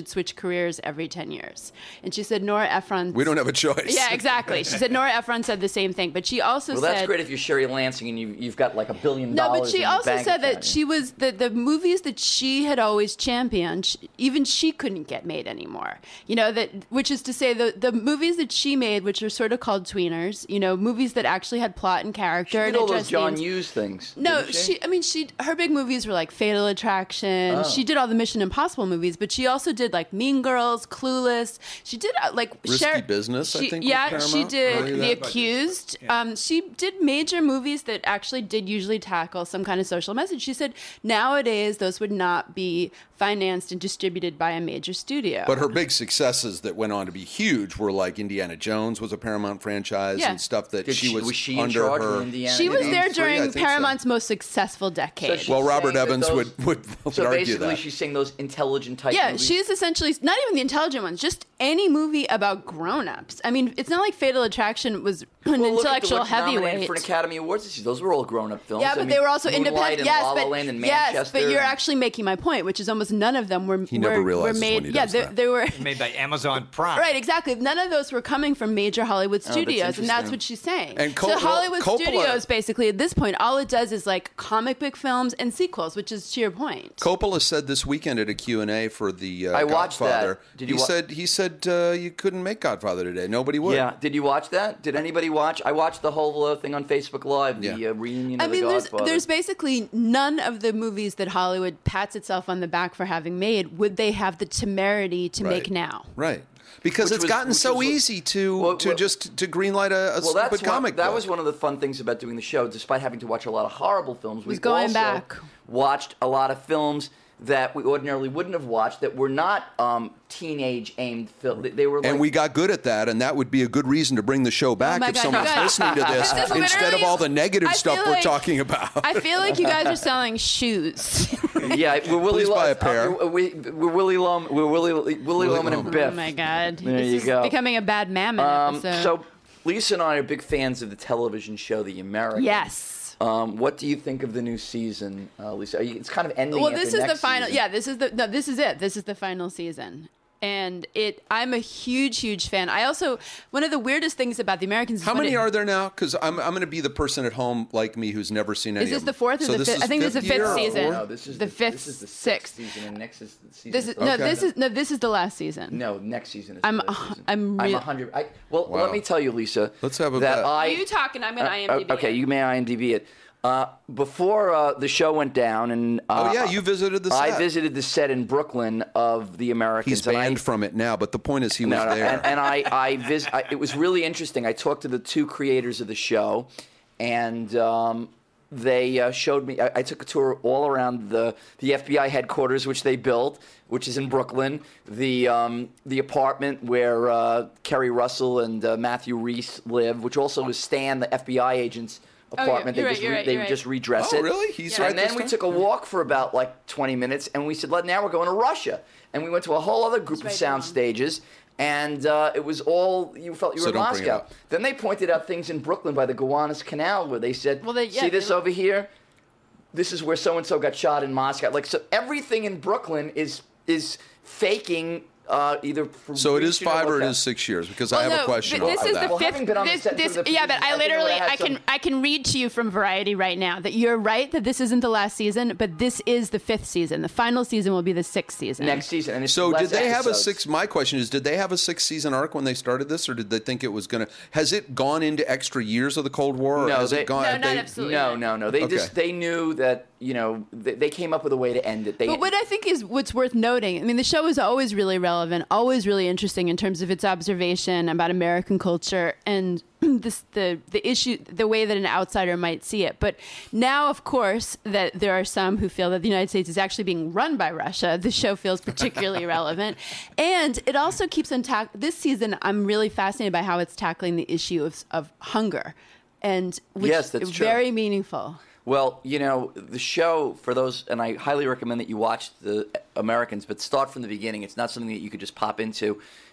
should switch careers every ten years. And she said Nora Ephron. We don't have a choice. Yeah, exactly. She said Nora Ephron said the same thing, but she also Well, said. that's great if you're Sherry Lansing and you, you've got like a billion No, dollars. but she in your also bank said that account. she was the the movies that she had always championed. sh- Even she couldn't get made anymore. You know that, which is to say, the the movies that she made, which are sort of called tweeners. You know, movies that actually had plot and character She and did all those interest John themes. Hughes things. No, didn't she. I mean, she. Her big movies were like Fatal Attraction. Oh. She did all the Mission Impossible movies, but she also did like Mean Girls, Clueless. She did uh, like Risky Sher- Business, I she- think, with Yeah, she Paramount, did early The that. Accused. Um, she did major movies that actually did usually tackle some kind of social message. She said nowadays those would not be financed and distributed by a major studio. But her big successes that went on to be huge were like Indiana Jones was a Paramount franchise Yeah. and stuff that Did she, she- was, was she in under charge her. when Indiana she was did there eighty-three, I during think so. Paramount's most successful decade. she's Well, Robert saying that Evans those- would would, would So argue basically, that. she's saying those intelligent type Yeah, movies. she's essentially not even the intelligent ones, just any movie about grown-ups. I mean, it's not like Fatal Attraction was an Well, look at the intellectual ones nominated heavyweight. for an Academy Awards this year. Those were all grown-up films. Yeah, I but mean, they were also Moonlight independent. And Yes, La La but Land and yes, Manchester. but you're and- actually making my point, which is almost none of them were. He never were, realizes were made. when he yeah, does they, that. they were. Made by Amazon Prime. Right, exactly. None of those were coming from major Hollywood that's studios, and that's interesting. what she's saying. And so Coppola- Hollywood Coppola- studios, basically, at this point, all it does is like comic book films and sequels, which is to your point. Coppola said this weekend at a Q and A for the uh, I watched that. Godfather. Did you he wa- said he said uh, you couldn't make Godfather today. Nobody would. Yeah, did you watch that? Did anybody watch? I watched the whole uh, thing on Facebook Live, the Yeah. uh, reunion I of mean, the there's Godfather. there's basically none of the movies that Hollywood pats itself on the back for having made would they have the temerity to Right. make now. Right. Because Which it's was- gotten which so was- easy to Well, to well- just to greenlight a, a well, that's stupid one, comic that book. was one of the fun things about doing the show. Despite having to watch a lot of horrible films, we Was going also back. watched a lot of films that we ordinarily wouldn't have watched that were not um, teenage aimed films. They were like, And we got good at that, and that would be a good reason to bring the show back my if God, someone's you guys- listening to this, This is instead of literally- all the negative I stuff feel we're like- talking about. I feel like you guys are selling shoes. yeah, we're Willie Please Lo- buy a pair. Uh, we, we're Willie Lom, we're Willie Willie, Willie Loman Loman. and Biff. Oh my God! There this you is go. becoming a bad Mammon Um, episode. so Lisa and I are big fans of the television show The Americans. yes. Um, what do you think of the new season, uh, Lisa? Are you, it's kind of ending. Well, at this the is the next final. season. Yeah, this is the no. This is it. This is the final season. And it, I'm a huge, huge fan. I also, one of the weirdest things about The Americans is How when many it- are there now? Because I'm, I'm going to be the person at home like me who's never seen any Is this of the them. fourth or So the this fifth? is I think this is the year fifth or season. fourth? No, this is The the, fifth, This is the sixth. sixth season, and next is the season. This is three. no. Okay. This is no. This is the last season. No, next season is I'm the a- last season. I'm I'm real- a hundred. I, well, Wow. let me tell you, Lisa. Let's have a that bet. I, You talk and I'm gonna uh, IMDb. Okay, it. you may IMDb it. Uh, before uh, the show went down, and uh, Oh, yeah, you visited the I set. visited the set in Brooklyn of The Americans. He's and I- banned from it now, but the point is he was No, no, there. and, and I, I, vis- I, it was really interesting. I talked to the two creators of the show, and um, they uh, showed me. I, I took a tour all around the the F B I headquarters, which they built, which is in Brooklyn. The um, the apartment where uh, Kerry Russell and uh, Matthew Reese live, which also is Stan, the F B I agent's yeah, apartment. you're they right, just you're right, they you're right. just redress Oh, it. really? He's Yeah. right And then this we time? took a walk for about like twenty minutes, and we said, "Let now we're going to Russia." And we went to a whole other group of right sound down. stages, and uh, it was all you felt you So were in don't bring it Moscow. up. Then they pointed out things in Brooklyn by the Gowanus Canal where they said, Well, they- yeah, "See this they- over here? This is where so and so got shot in Moscow." Like so, everything in Brooklyn is is faking. Uh, either from So it is region or five or it locale. is six years? Because Well, I have no, a question but this about is that. the Well, fifth. having been on the this, set this, for the- yeah, I but think I I literally, had I can, some- I can read to you from Variety right now that you're right that this isn't the last season, but this is the fifth season. The final season will be the sixth season. next season. And it's So less did they have a episodes. six? My question is, did they have a six season arc when they started this, or did they think it was going to? Has it gone into extra years of the Cold War? Or No, has they- it gone? No, have not they- absolutely. No, no, no. They Okay. just they knew that you know they, they came up with a way to end it. They But what I think is what's worth noting, I mean, the show is always really relevant, always really interesting in terms of its observation about American culture and this, the the issue, the way that an outsider might see it. But now, of course, that there are some who feel that the United States is actually being run by Russia, the show feels particularly relevant. And it also keeps on tack. This season, I'm really fascinated by how it's tackling the issue of, of hunger, and which Yes, that's is true. very meaningful. Well, you know, the show, for those, and I highly recommend that you watch The Americans, but start from the beginning. It's not something that you could just pop into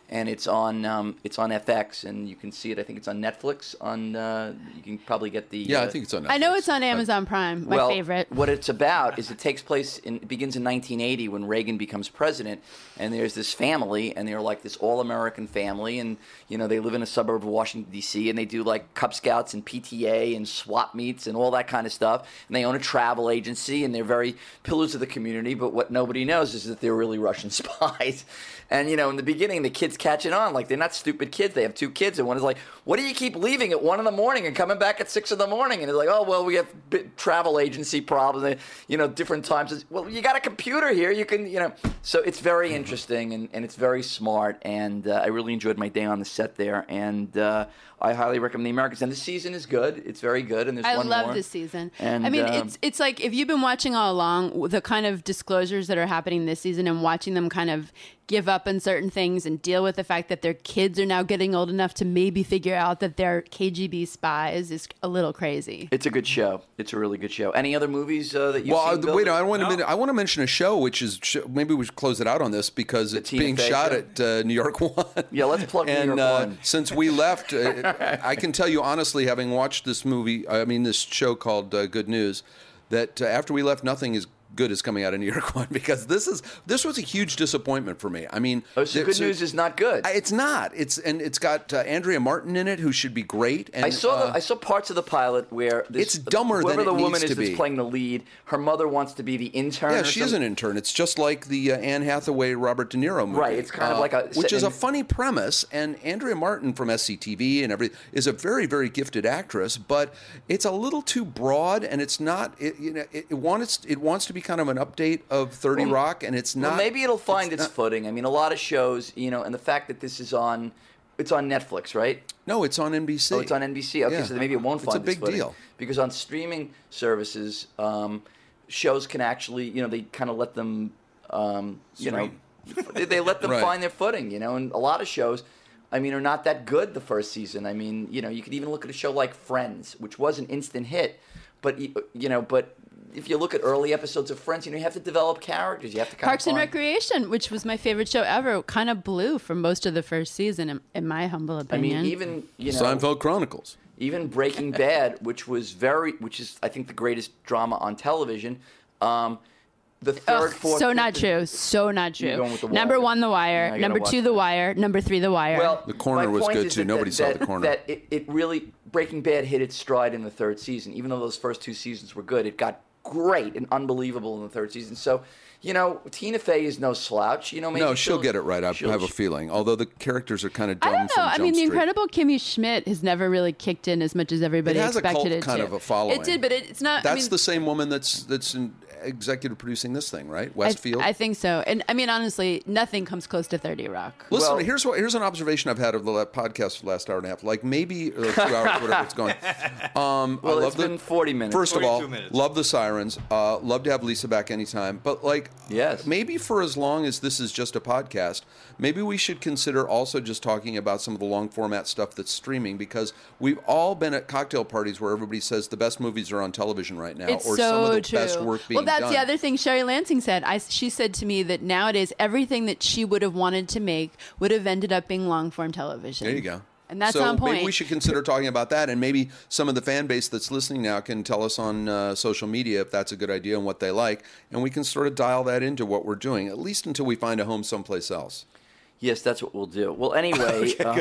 and it's on um, it's on F X, and you can see it. I think it's on Netflix. On uh, you can probably get the. Yeah, uh, I think it's on Netflix. I know it's on Amazon Prime. My well, favorite. What it's about is it takes place in it begins in nineteen eighty when Reagan becomes president, and there's this family, and they're like this all-American family, and you know they live in a suburb of Washington D C, and they do like Cub Scouts and P T A and swap meets and all that kind of stuff, and they own a travel agency, and they're very pillars of the community. But what nobody knows is that they're really Russian spies. And, you know, in the beginning, the kids catching on. Like, they're not stupid kids. They have two kids. And one is like, what do you keep leaving at one in the morning and coming back at six in the morning? And they're like, oh, well, we have big travel agency problems. And, you know, different times. It's, well, you got a computer here. You can, you know. So it's very interesting, and, and it's very smart. And uh, I really enjoyed my day on the set there. And uh, I highly recommend The Americans. And the season is good. It's very good. And there's I one love more. this season. And, I mean, um, it's it's like if you've been watching all along, the kind of disclosures that are happening this season and watching them kind of give up on certain things and deal with the fact that their kids are now getting old enough to maybe figure out that they're K G B spies is a little crazy. It's a good show. It's a really good show. Any other movies uh, that you've Well, seen, uh, Bill? wait, I want, No. to, I want to mention a show, which is sh- maybe we should close it out on this because it's Tina being Fey shot show? at uh, New York One. Yeah, let's plug New and, York uh, One. Since we left, uh, I can tell you honestly, having watched this movie, I mean this show called uh, Good News, that uh, after we left, nothing is good is coming out of New York One because this is this was a huge disappointment for me. I mean, Oh, so there- Good so- News is not good. I- It's not. It's and it's got uh, Andrea Martin in it, who should be great. And, I saw uh, the, I saw parts of the pilot where this, It's dumber whoever than the it woman needs is to that's be. playing the lead. Her mother wants to be the intern. Yeah, or she is something. an intern. It's just like the uh, Anne Hathaway Robert De Niro movie. Right, it's kind of uh, like a- which is a and- funny premise. And Andrea Martin from S C T V and everything is a very, very gifted actress, but it's a little too broad, and it's not. It, you know, it, it wants it wants to be kind of an update of thirty Well, Rock, and it's not. Well, maybe it'll find its, not- footing. I mean, a lot of shows, you know, and the fact that this is on, it's on Netflix, right? No, it's on N B C. Oh, it's on N B C. Okay, Yeah. so then maybe it won't It's find a big its footing. deal. Because on streaming services, um, shows can actually, you know, they kind of let them, um, you know, they, they let them Right. find their footing, you know, and a lot of shows, I mean, are not that good the first season. I mean, you know, you could even look at a show like Friends, which was an instant hit, but, you you know, but if you look at early episodes of Friends, you know, you have to develop characters. You have to kind Parks of and find- Recreation, which was my favorite show ever, kind of blew for most of the first season, in, in my humble I opinion. mean, even, you know, Seinfeld Chronicles. even Breaking Bad, which was very, which is I think the greatest drama on television. Um, the third, Ugh, fourth, so not fifth- true. So not You're true. going with The Number Wire. one, The Yeah, I Wire. gotta Number watch two, The that. Wire. Number three, The Wire. Well, The Corner my was point good, is too. that- Nobody that, saw The that- Corner. That it, it really Breaking Bad hit its stride in the third season. Even though those first two seasons were good, it got great and unbelievable in the third season. So, you know, Tina Fey is no slouch. You know, maybe No, she'll get it right. I she'll- have a feeling. Although the characters are kind of dumb I don't know. from I Jump mean, the Street. incredible Kimmy Schmidt has never really kicked in as much as everybody It has a expected cult it kind to. of a following. It did, but it, it's not. That's I mean, the same woman that's that's in executive producing this thing, right? I, Westfield. I think so. And I mean, honestly, nothing comes close to thirty Rock. Listen, Well- here's what here's an observation I've had of the la- podcast for the last hour and a half. Like maybe or two hours, whatever it's going. Um, Well, I love it's the, been forty minutes. First of all, forty-two minutes. love the sirens. Uh, love to have Lisa back anytime. But like, Yes. maybe for as long as this is just a podcast, maybe we should consider also just talking about some of the long format stuff that's streaming because we've all been at cocktail parties where everybody says the best movies are on television right now, It's or so some of the true. best work being well, that's done. the other thing Sherry Lansing said. I, she said to me that nowadays everything that she would have wanted to make would have ended up being long form television. There you go. And that's so on point. maybe we should consider talking about that, and maybe some of the fan base that's listening now can tell us on uh, social media if that's a good idea and what they like, and we can sort of dial that into what we're doing, at least until we find a home someplace else. Yes, that's what we'll do. Well, anyway, um,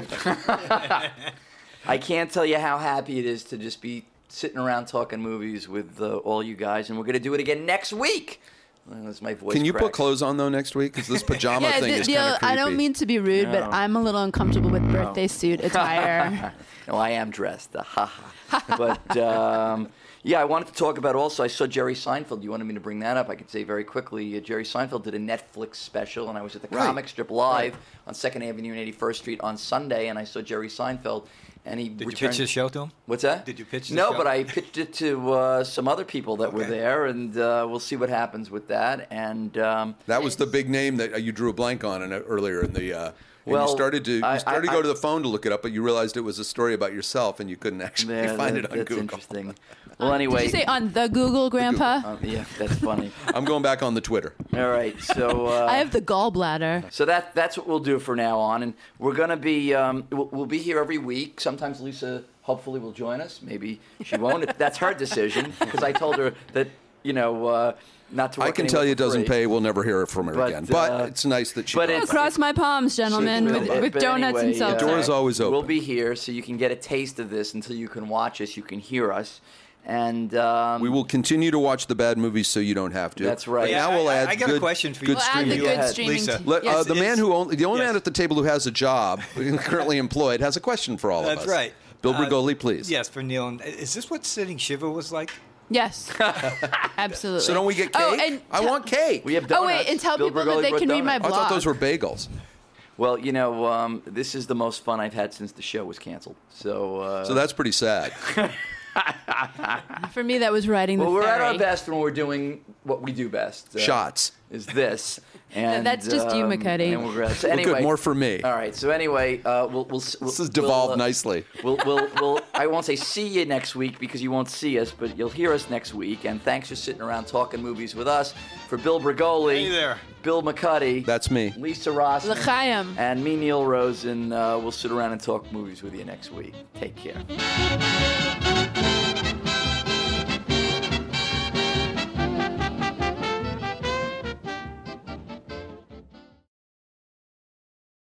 I can't tell you how happy it is to just be sitting around talking movies with uh, all you guys, and we're going to do it again next week. Well, that's my voice. Can you put cracks. clothes on though next week? Because this pajama Yeah, thing the, is the, kind of creepy. I don't mean to be rude, but No. I'm a little uncomfortable with birthday suit attire. No, I am dressed. Uh, ha ha. But um, yeah, I wanted to talk about also. I saw Jerry Seinfeld. You wanted me to bring that up. I could say very quickly. Uh, Jerry Seinfeld did a Netflix special, and I was at the Right. Comic Strip Live on Second Avenue and eighty-first Street on Sunday, and I saw Jerry Seinfeld. And he Did you returned. pitch the show to him? What's that? Did you pitch the No, show? but I pitched it to uh, some other people that were Okay. there, and uh, we'll see what happens with that. And um, That was the big name that uh, you drew a blank on in, uh, earlier in the uh, And Well, you started to you I- started I- to go to the phone to look it up, but you realized it was a story about yourself, and you couldn't actually Yeah, find that- it on that's Google. interesting. Well, anyway. Did you say on the Google, Grandpa? Um, yeah, that's funny. I'm going back on the Twitter. All right, so uh, I have the gallbladder. so that that's what we'll do for now on, and we're gonna be um, we'll, we'll be here every week. Sometimes Lisa hopefully will join us. Maybe she won't. That's her decision because I told her that you know uh, not to. Work I can anywhere tell you it for doesn't free. pay. We'll never hear from her But, again. But uh, it's nice that she. but brought it's- that. Cross my palms, gentlemen, But- with, but- with but donuts anyway, and seltzer. The door is always open. We'll be here so you can get a taste of this until you can watch us, you can hear us, and um, We will continue to watch the bad movies so you don't have to. That's right. But Yeah, now we'll I- add I got a good, question for you. good We'll add streaming. the Go good ahead, streaming. Lisa. t- Let- yes, uh, the it's- man who only the only yes. man at the table who has a job, currently employed, has a question for all of us. That's right. Bill Uh, Brigoli, please. Yes, for Neil. And Is this what sitting Shiva was like? Yes, absolutely. So don't we get cake? Oh, and I tell- want cake. we have donuts. Oh wait, and tell Bill people Bergoli that they brought can read my donuts. I blog. thought those were bagels. Well, you know, um, this is the most fun I've had since the show was canceled. So, uh, So that's pretty sad. For me, that was riding the well, we're ferry. at our best when we're doing what we do best. Uh, Shots. is this. And, that's just you, um, McCuddy. and we're, so Well, anyway, good. More for me. All right. So anyway, uh, we'll, we'll we'll This has devolved we'll, uh, nicely. We'll, we'll, we'll, I won't say see you next week because you won't see us, but you'll hear us next week. And thanks for sitting around talking movies with us. For Bill Brigoli, Hey there. Bill McCuddy, That's me. Lisa Ross, L'chaim. and me, Neil Rosen. Uh, we'll sit around and talk movies with you next week. Take care.